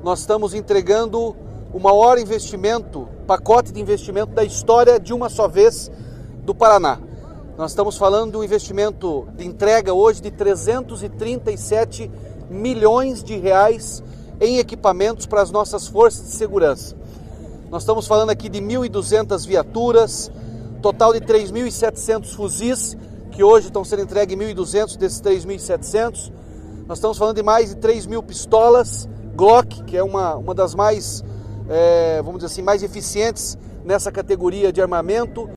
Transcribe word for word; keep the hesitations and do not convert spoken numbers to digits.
nós estamos entregando o maior investimento, pacote de investimento da história de uma só vez do Paraná. Nós estamos falando de um investimento de entrega hoje de trezentos e trinta e sete milhões de reais em equipamentos para as nossas forças de segurança. Nós estamos falando aqui de mil e duzentas viaturas, total de três mil e setecentos fuzis, que hoje estão sendo entregues mil e duzentos desses três mil e setecentos. Nós estamos falando de mais de três mil pistolas Glock, que é uma, uma das mais, é, vamos dizer assim, mais eficientes nessa categoria de armamento.